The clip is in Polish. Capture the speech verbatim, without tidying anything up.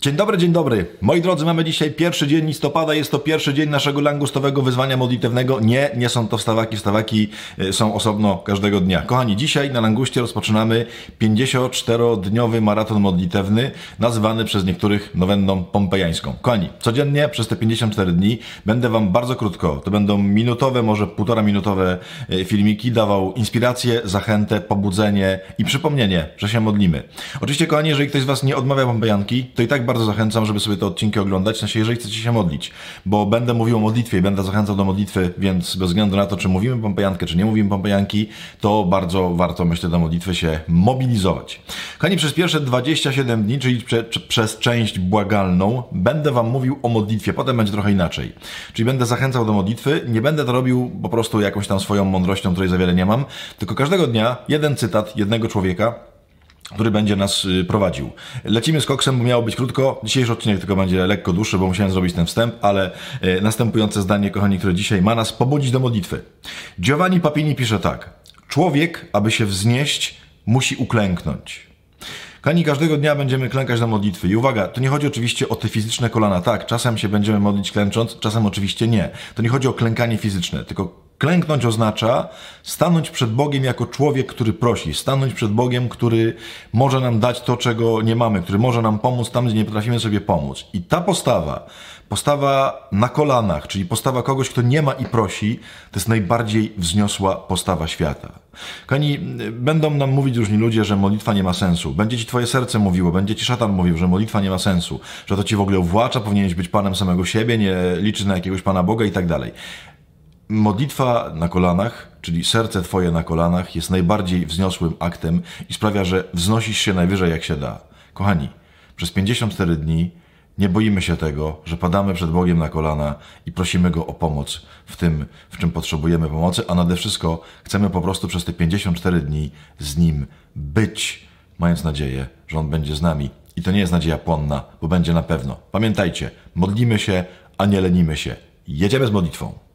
Dzień dobry, dzień dobry. Moi drodzy, mamy dzisiaj pierwszy dzień listopada, jest to pierwszy dzień naszego langustowego wyzwania modlitewnego. Nie, nie są to wstawaki, wstawaki są osobno każdego dnia. Kochani, dzisiaj na Languście rozpoczynamy pięćdziesięcioczterodniowy maraton modlitewny, nazywany przez niektórych nowenną pompejańską. Kochani, codziennie przez te pięćdziesiąt cztery dni będę wam bardzo krótko, to będą minutowe, może półtora minutowe filmiki, dawał inspirację, zachętę, pobudzenie i przypomnienie, że się modlimy. Oczywiście, kochani, jeżeli ktoś z was nie odmawia pompejanki, to i tak bardzo zachęcam, żeby sobie te odcinki oglądać, w sensie, jeżeli chcecie się modlić, bo będę mówił o modlitwie i będę zachęcał do modlitwy, więc bez względu na to, czy mówimy pompejankę, czy nie mówimy pompejanki, to bardzo warto, myślę, do modlitwy się mobilizować. Kochani, przez pierwsze dwadzieścia siedem dni, czyli prze, przez część błagalną, będę wam mówił o modlitwie, potem będzie trochę inaczej. Czyli będę zachęcał do modlitwy, nie będę to robił po prostu jakąś tam swoją mądrością, której za wiele nie mam, tylko każdego dnia jeden cytat jednego człowieka, który będzie nas prowadził. Lecimy z koksem, bo miało być krótko. Dzisiejszy odcinek tylko będzie lekko dłuższy, bo musiałem zrobić ten wstęp, ale e, następujące zdanie, kochani, które dzisiaj ma nas pobudzić do modlitwy. Giovanni Papini pisze tak. Człowiek, aby się wznieść, musi uklęknąć. Kochani, każdego dnia będziemy klękać do modlitwy. I uwaga, to nie chodzi oczywiście o te fizyczne kolana. Tak, czasem się będziemy modlić klęcząc, czasem oczywiście nie. To nie chodzi o klękanie fizyczne, tylko klęknąć oznacza stanąć przed Bogiem jako człowiek, który prosi. Stanąć przed Bogiem, który może nam dać to, czego nie mamy, który może nam pomóc tam, gdzie nie potrafimy sobie pomóc. I ta postawa, postawa na kolanach, czyli postawa kogoś, kto nie ma i prosi, to jest najbardziej wzniosła postawa świata. Kochani, będą nam mówić różni ludzie, że modlitwa nie ma sensu. Będzie ci twoje serce mówiło, będzie ci szatan mówił, że modlitwa nie ma sensu, że to ci w ogóle uwłacza, powinieneś być panem samego siebie, nie liczyć na jakiegoś Pana Boga i tak dalej. Modlitwa na kolanach, czyli serce twoje na kolanach, jest najbardziej wzniosłym aktem i sprawia, że wznosisz się najwyżej jak się da. Kochani, przez pięćdziesiąt cztery dni nie boimy się tego, że padamy przed Bogiem na kolana i prosimy Go o pomoc w tym, w czym potrzebujemy pomocy, a nade wszystko chcemy po prostu przez te pięćdziesiąt cztery dni z Nim być, mając nadzieję, że On będzie z nami. I to nie jest nadzieja płonna, bo będzie na pewno. Pamiętajcie, modlimy się, a nie lenimy się. Jedziemy z modlitwą.